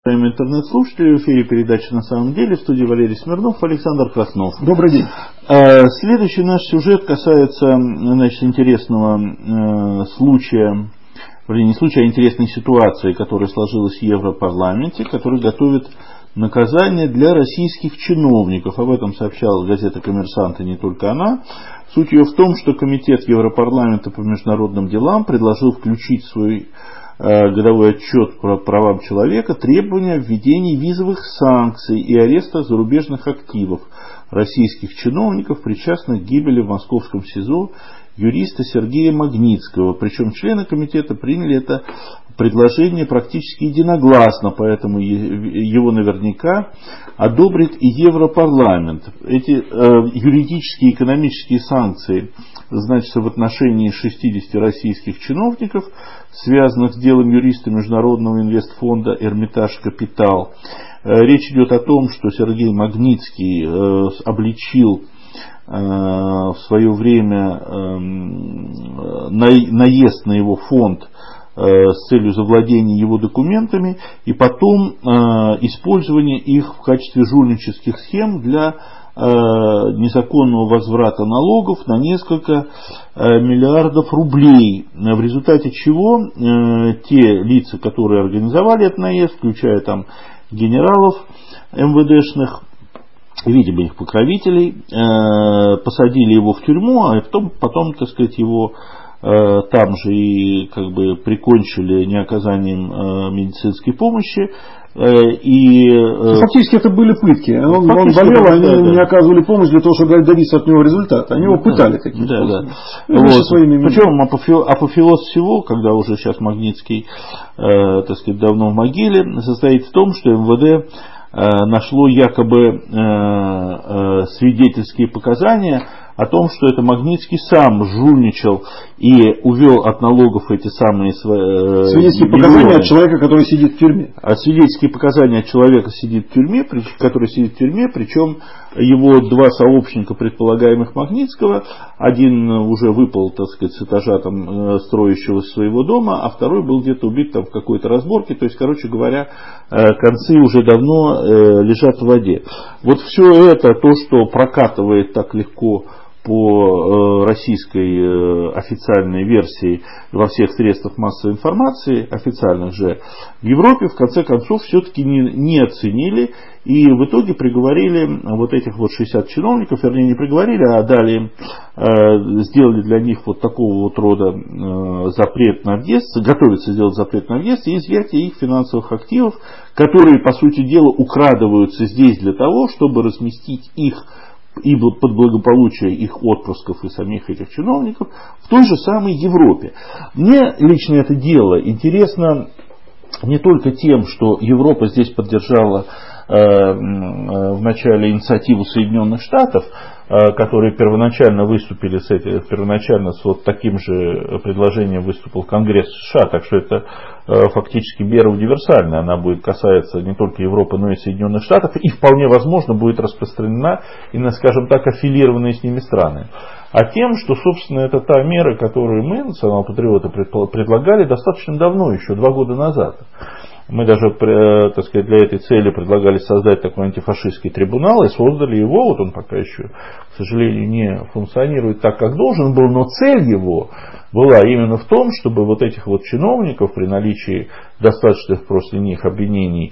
Интернет-слушатели, в эфире передача «На самом деле», в студии Валерий Смирнов, Александр Краснов. Добрый день. Следующий наш сюжет касается, интересного случая, не случая, а интересной ситуации, которая сложилась в Европарламенте, который готовит наказание для российских чиновников. Об этом сообщала газета «Коммерсант», и не только она. Суть ее в том, что Комитет Европарламента по международным делам предложил включить в свой годовой отчет по правам человека требования введения визовых санкций и ареста зарубежных активов российских чиновников, причастных к гибели в московском СИЗО юриста Сергея Магнитского. Причем члены комитета приняли это предложение практически единогласно, поэтому его наверняка одобрит и Европарламент. Эти юридические и экономические санкции значатся в отношении 60 российских чиновников, связанных с делом юриста Международного инвестфонда «Эрмитаж Капитал». Речь идет о том, что Сергей Магнитский обличил в свое время наезд на его фонд с целью завладения его документами и потом использование их в качестве жульнических схем для незаконного возврата налогов на несколько миллиардов рублей, в результате чего те лица, которые организовали этот наезд, включая там генералов МВДшных, видимо, их покровителей, посадили его в тюрьму, а потом, так сказать, его там же и прикончили неоказанием медицинской помощи. Фактически это были пытки. Он болел, они не оказывали помощь для того, чтобы добиться от него результата. Они его пытали каким-то образом. Причем апофеоз всего, когда уже сейчас Магнитский давно в могиле, состоит в том, что МВД нашло якобы свидетельские показания о том, что это Магнитский сам жульничал и увел от налогов эти самые свидетельские показания от человека, который сидит в тюрьме. Свидетельские показания от человека, который сидит в тюрьме, причем его два сообщника, предполагаемых Магнитского, один уже выпал, с этажа строящего своего дома, а второй был где-то убит в какой-то разборке. То есть, короче говоря, концы уже давно лежат в воде. Вот все это, то, что прокатывает так легко по российской официальной версии во всех средствах массовой информации, официальных же, в Европе в конце концов все-таки не оценили и в итоге приговорили вот этих 60 чиновников, вернее не приговорили, а дали, сделали для них вот такого рода запрет на въезд, готовится сделать запрет на въезд и изъятие их финансовых активов, которые по сути дела украдываются здесь для того, чтобы разместить их и под благополучие их отпрысков и самих этих чиновников в той же самой Европе. Мне лично это дело интересно не только тем, что Европа здесь поддержала в начале инициативу Соединенных Штатов, которые первоначально выступили с вот таким же предложением выступил Конгресс США, так что это фактически мера универсальная, она будет касаться не только Европы, но и Соединенных Штатов, и вполне возможно будет распространена и на, скажем так, аффилированные с ними страны. А тем, что, собственно, это та мера, которую мы, национал-патриоты, предлагали достаточно давно, еще 2 года назад. Мы даже, для этой цели предлагали создать такой антифашистский трибунал и создали его. Вот он пока еще, к сожалению, не функционирует так, как должен был, но цель его была именно в том, чтобы вот этих вот чиновников при наличии достаточных после них обвинений,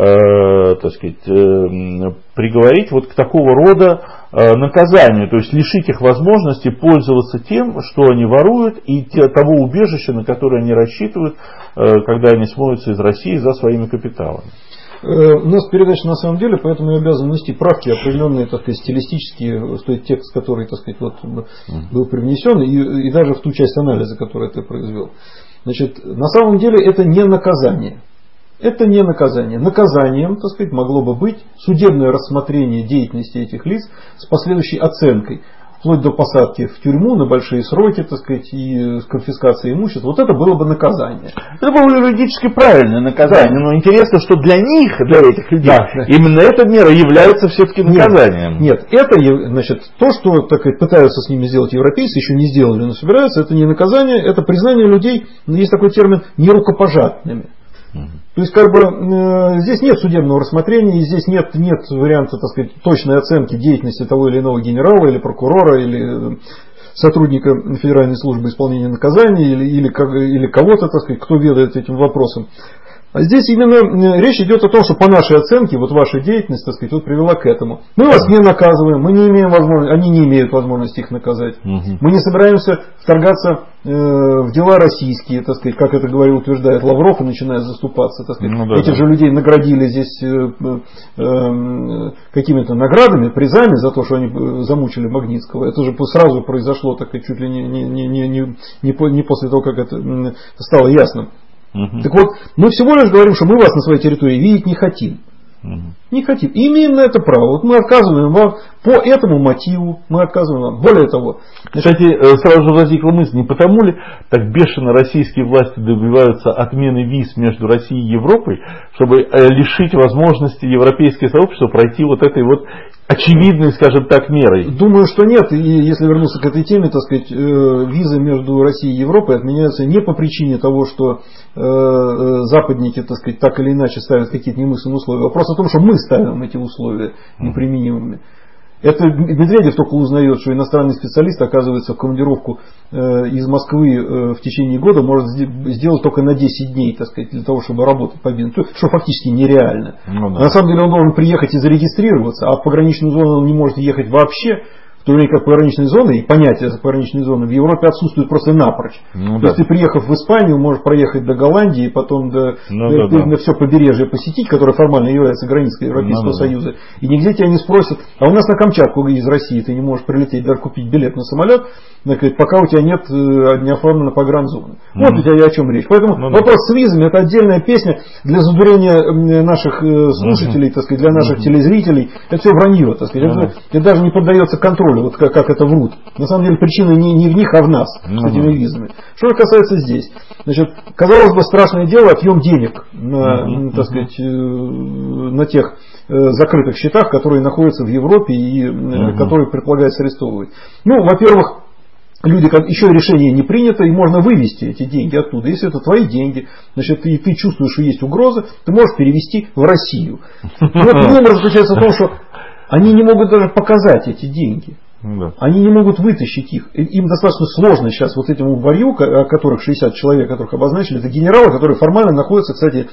приговорить вот к такого рода наказанию, то есть лишить их возможности пользоваться тем, что они воруют, и того убежища, на которое они рассчитывают, когда они смоются из России за своими капиталами. У нас передача на самом деле, поэтому я обязан внести правки определенные, стилистические, в текст, который, был привнесен, и даже в ту часть анализа, которую ты произвел. Значит, на самом деле это не наказание. Это не наказание. Наказанием, могло бы быть судебное рассмотрение деятельности этих лиц с последующей оценкой, вплоть до посадки в тюрьму на большие сроки, и конфискации имущества. Вот это было бы наказание. Это было юридически правильное наказание, да. Но интересно, что для них, для этих людей, именно эта мера является все-таки наказанием. Нет, это, то, что пытаются с ними сделать европейцы, еще не сделали, но собираются, это не наказание, это признание людей, есть такой термин, нерукопожатными. То есть, как бы, здесь нет судебного рассмотрения, здесь нет варианта, так сказать, точной оценки деятельности того или иного генерала, или прокурора, или сотрудника Федеральной службы исполнения наказаний, или кого-то, так сказать, кто ведает этим вопросом. А здесь именно речь идет о том, что по нашей оценке, вот ваша деятельность, так сказать, вот привела к этому. Мы вас не наказываем, мы не имеем возможности, они не имеют возможности их наказать. Мы не собираемся вторгаться в дела российские, так сказать, как это утверждает Лавров и начинает заступаться. Так сказать. Этих же людей наградили здесь какими-то наградами, призами за то, что они замучили Магнитского. Это же сразу произошло, так сказать, чуть ли не после того, как это стало ясно. Так вот, мы всего лишь говорим, что мы вас на своей территории видеть не хотим. Не хотим. И имеем на это право. Вот мы отказываем вам по этому мотиву, мы отказываем вам. Более того. Кстати, сразу же возникла мысль, не потому ли так бешено российские власти добиваются отмены виз между Россией и Европой, чтобы лишить возможности европейское сообщество пройти вот этой вот очевидной, скажем так, мерой? Думаю, что нет. И если вернуться к этой теме, так сказать, визы между Россией и Европой отменяются не по причине того, что западники, так сказать, так или иначе ставят какие-то немыслимые условия. Вопрос о том, что мы ставим эти условия неприменимыми. Это Медведев только узнает, что иностранный специалист, оказывается, в командировку из Москвы в течение года может сделать только на 10 дней, так сказать, для того, чтобы работать по бизнесу, что фактически нереально. На самом деле он должен приехать и зарегистрироваться, а в пограничную зону он не может ехать вообще. В то время как пограничные зоны и понятие пограничной зоны в Европе отсутствуют просто напрочь. То есть ты, приехав в Испанию, можешь проехать до Голландии, потом до все побережье посетить, которое формально является границей Европейского Союза. И нигде тебя не спросят, а у нас на Камчатку из России ты не можешь прилететь, даже купить билет на самолет, пока у тебя нет не оформлена погранзона. Вот у тебя и о чем речь. Поэтому вопрос с визами — это отдельная песня для задурения наших слушателей, так сказать, для наших телезрителей. Это все вранье, так сказать. Это даже не поддается контролю. Вот как это врут. На самом деле причина не в них, а в нас с этими визами. Что же касается здесь. Значит, казалось бы, страшное дело — отъем денег на, так сказать, на тех закрытых счетах, которые находятся в Европе и которые предполагается арестовывать. Ну, во-первых, люди, еще решение не принято, и можно вывести эти деньги оттуда. Если это твои деньги, значит, и ты чувствуешь, что есть угроза, ты можешь перевести в Россию. Вот проблема заключается в том, что они не могут даже показать эти деньги. Они не могут вытащить их. Им достаточно сложно сейчас вот этим варью, о которых 60 человек, которых обозначили, это генералы, которые формально находятся, кстати,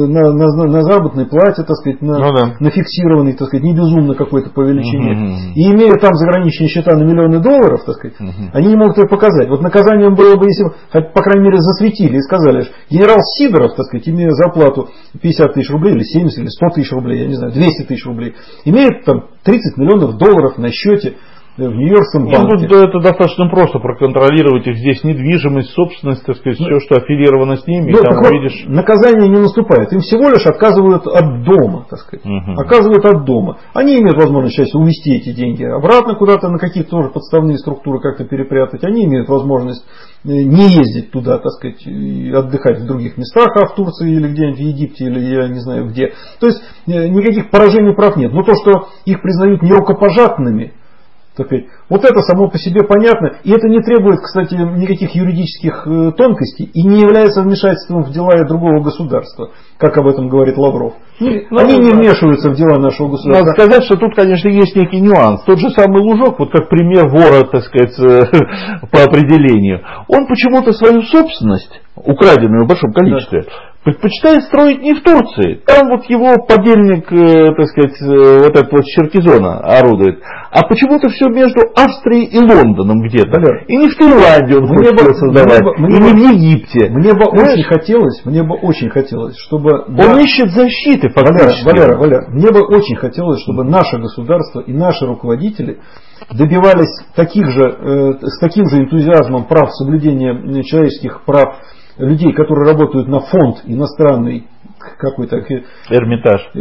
на заработной плате, так сказать, на фиксированной, так сказать, не безумно какой-то по величине. И имея там заграничные счета на миллионы долларов, так сказать, они не могут это показать. Вот наказанием было бы, если бы, по крайней мере, засветили и сказали, что генерал Сидоров, так сказать, имея зарплату 50 тысяч рублей, или 70, или 100 тысяч рублей, я не знаю, 200 тысяч рублей, имеет там 30 миллионов долларов на счете в Нью-Йоркском банке. Ну, это достаточно просто проконтролировать их здесь недвижимость, собственность, так сказать, все, что аффилировано с ними, и там увидишь. Наказание не наступает. Им всего лишь отказывают от дома, так сказать. Отказывают от дома. Они имеют возможность сейчас увезти эти деньги обратно куда-то, на какие-то тоже подставные структуры как-то перепрятать. Они имеют возможность не ездить туда, так сказать, и отдыхать в других местах, а в Турции или где-нибудь в Египте, или я не знаю где. То есть никаких поражений прав нет. Но то, что их признают нерукопожатными, вот это само по себе понятно, и это не требует, кстати, никаких юридических тонкостей и не является вмешательством в дела другого государства, как об этом говорит Лавров. Они не вмешиваются в дела нашего государства. Надо сказать, что тут, конечно, есть некий нюанс. Тот же самый Лужок, вот как пример вора, так сказать, по определению, он почему-то свою собственность, украденную в большом количестве, предпочитает строить не в Турции. Там вот его подельник, так сказать, вот этот вот Черкизона орудует. А почему-то все между Австрией и Лондоном где-то. Валер, и не в Таиланде он хочет создавать, и не в Египте. Мне бы очень хотелось, чтобы... Он ищет защиты фактически. Валер, мне бы очень хотелось, чтобы наше государство и наши руководители добивались с таким же энтузиазмом прав, соблюдения человеческих прав людей, которые работают на фонд иностранный, какой-то Эрмитаж.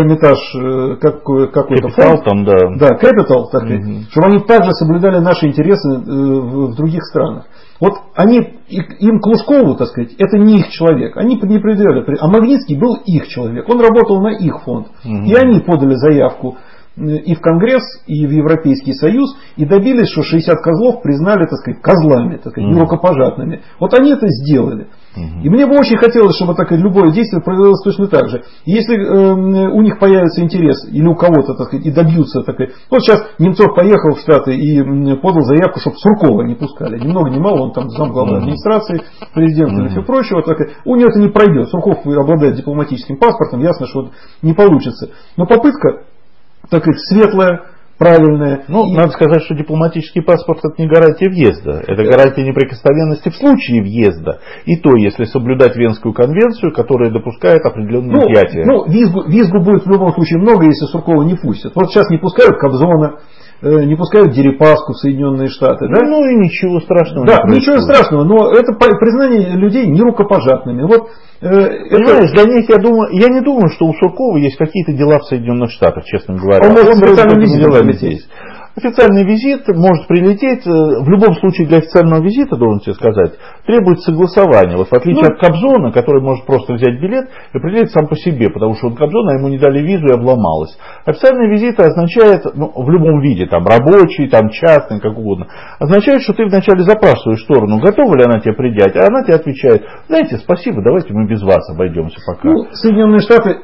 Какой-то фонд. Там, да. Capital, так сказать, чтобы они также соблюдали наши интересы в других странах. Вот им к Лужкову, так сказать, это не их человек. Они не предъявляли. А Магнитский был их человек. Он работал на их фонд. И они подали заявку и в Конгресс, и в Европейский Союз, и добились, что 60 козлов признали, так сказать, козлами, так сказать, нерукопожатными. Вот они это сделали. И мне бы очень хотелось, чтобы так сказать, любое действие провелось точно так же. Если у них появится интерес, или у кого-то, так сказать, и добьются, так сказать, вот сейчас Немцов поехал в Штаты и подал заявку, чтобы Суркова не пускали. Ни много ни мало, он там замглавы администрации, президента и все прочего. Так сказать, у него это не пройдет. Сурков обладает дипломатическим паспортом, ясно, что не получится. Но попытка, так сказать, светлая, правильная. Надо сказать, что дипломатический паспорт — это не гарантия въезда. Это гарантия неприкосновенности в случае въезда. И то, если соблюдать Венскую конвенцию, которая допускает определенные изъятия. Визгу будет в любом случае много, если Суркова не пустят. Вот сейчас не пускают Кобзона, не пускают Дерипаску в Соединенные Штаты. Да? И ничего страшного. Да, ничего страшного, но это признание людей нерукопожатными. Вот, понимаешь, для них, я не думаю, что у Суркова есть какие-то дела в Соединенных Штатах, честно говоря. Он может специальным визитом здесь. Официальный визит может прилететь, в любом случае для официального визита, должен тебе сказать, требуется согласование. Вот в отличие от Кобзона, который может просто взять билет и прилететь сам по себе, потому что от Кобзона ему не дали визу и обломалось. Официальный визит означает, в любом виде, там рабочий, там частный, как угодно, означает, что ты вначале запрашиваешь сторону, готова ли она тебе принять, а она тебе отвечает: знаете, спасибо, давайте мы без вас обойдемся пока. Соединенные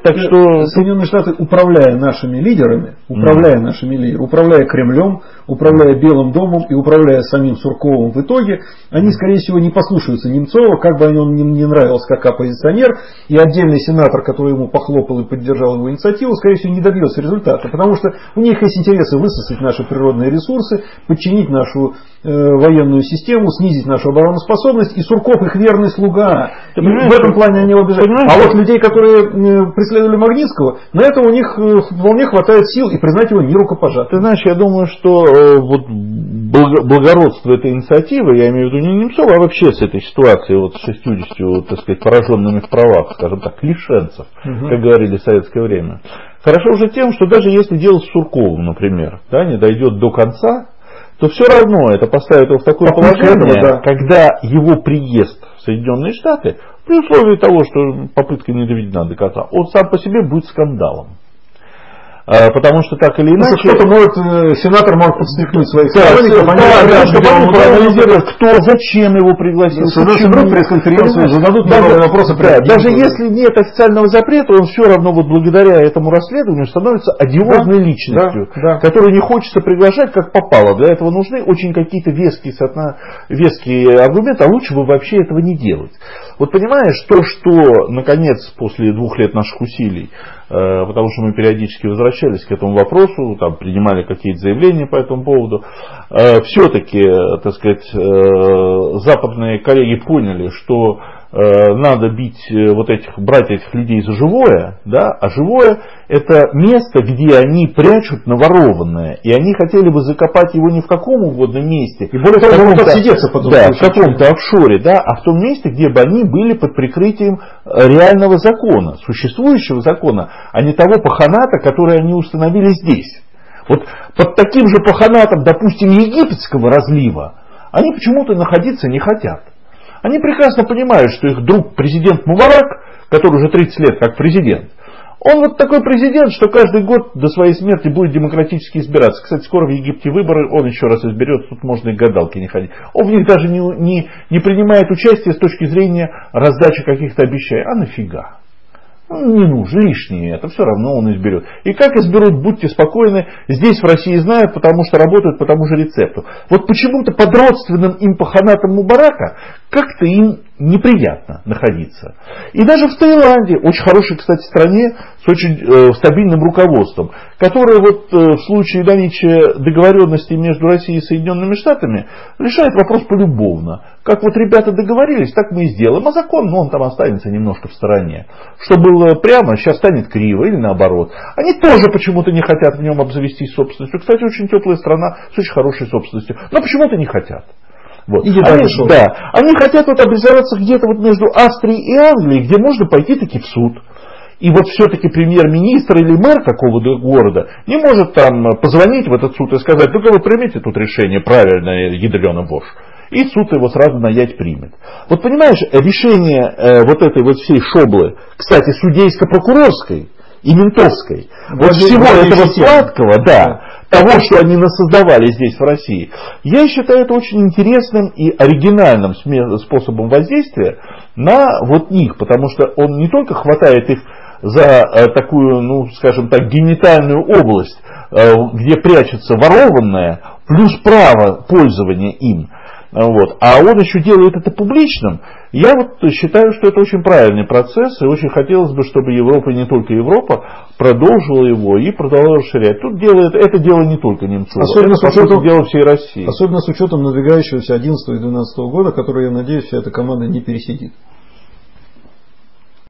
Штаты, управляя нашими лидерами, управляя Кремлем, управляя Белым домом и управляя самим Сурковым в итоге, они, скорее всего, не послушаются Немцова, как бы он им не нравился как оппозиционер, и отдельный сенатор, который ему похлопал и поддержал его инициативу, скорее всего, не добьется результата, потому что у них есть интересы высосать наши природные ресурсы, подчинить нашу военную систему, снизить нашу обороноспособность, и Сурков их верный слуга. В этом плане они его обижают. А вот людей, которые преследовали Магнитского, на это у них вполне хватает сил и признать его нерукопожатным. Ты знаешь, я думаю, что благородство этой инициативы, я имею в виду не Немцова, а вообще с этой ситуацией, вот с 60, так сказать, пораженными в правах, скажем так, лишенцев, как говорили в советское время. Хорошо уже тем, что даже если дело с Сурковым, например, не дойдет до конца, то все равно это поставит его в такое положение, когда его приезд в Соединенные Штаты, при условии того, что попытка не доведена до конца, он сам по себе будет скандалом. Потому что так или иначе... Сенатор может подстрекнуть своих сторонников, чтобы они проанализировали, кто, зачем его пригласил. Соберут пресс-конференцию, зададут новые вопросы. Даже если нет официального запрета, он все равно благодаря этому расследованию становится одиозной личностью, которую не хочется приглашать как попало. Для этого нужны очень какие-то веские аргументы, а лучше бы вообще этого не делать. Вот понимаешь, то, что наконец после 2 лет наших усилий, потому что мы периодически возвращались к этому вопросу, там принимали какие-то заявления по этому поводу, все-таки, так сказать, западные коллеги поняли, что надо брать этих людей за живое, а живое — это место, где они прячут наворованное, и они хотели бы закопать его не в каком угодно месте, и более того, могут отсидеться потом, в каком-то офшоре, а в том месте, где бы они были под прикрытием реального закона, существующего закона, а не того паханата, который они установили здесь. Вот под таким же паханатом, допустим, египетского разлива, они почему-то находиться не хотят. Они прекрасно понимают, что их друг президент Мубарак, который уже 30 лет как президент, он вот такой президент, что каждый год до своей смерти будет демократически избираться. Кстати, скоро в Египте выборы, он еще раз изберется, тут можно и к гадалке не ходить. Он в них даже не принимает участие с точки зрения раздачи каких-то обещаний. А нафига? Не нужно, лишнее это, все равно он изберет. И как изберут, будьте спокойны, здесь в России знают, потому что работают по тому же рецепту. Вот почему-то под родственным им паханатом Мубарака как-то им неприятно находиться. И даже в Таиланде, очень хорошей, кстати, стране, с очень стабильным руководством, которое в случае наличия договоренности между Россией и Соединенными Штатами решает вопрос полюбовно. Как ребята договорились, так мы и сделаем. А закон, он там останется немножко в стороне. Что было прямо, сейчас станет криво или наоборот. Они тоже почему-то не хотят в нем обзавестись собственностью. Кстати, очень теплая страна с очень хорошей собственностью. Но почему-то не хотят. Они хотят образоваться где-то между Австрией и Англией, где можно пойти таки в суд. И все-таки премьер-министр или мэр какого-то города не может там позвонить в этот суд и сказать: только вы примите тут решение правильное, ядрёна вошь. И суд его сразу на ять примет. Вот понимаешь, решение этой всей шоблы, кстати, судейско-прокурорской, и ментовской. Вот всего этого сладкого, да, того, что они насоздавали здесь в России. Я считаю это очень интересным и оригинальным способом воздействия на вот них, потому что он не только хватает их за такую, ну, скажем так, генитальную область, где прячется ворованное, плюс право пользования им. Вот. А он еще делает это публичным. Я вот считаю, что это очень правильный процесс, и очень хотелось бы, чтобы Европа, и не только Европа, продолжила его и продолжала расширять. Тут это дело не только Немцова, особенно это дело всей России. Особенно с учетом надвигающегося 2011 и 2012 года, который, я надеюсь, вся эта команда не пересидит.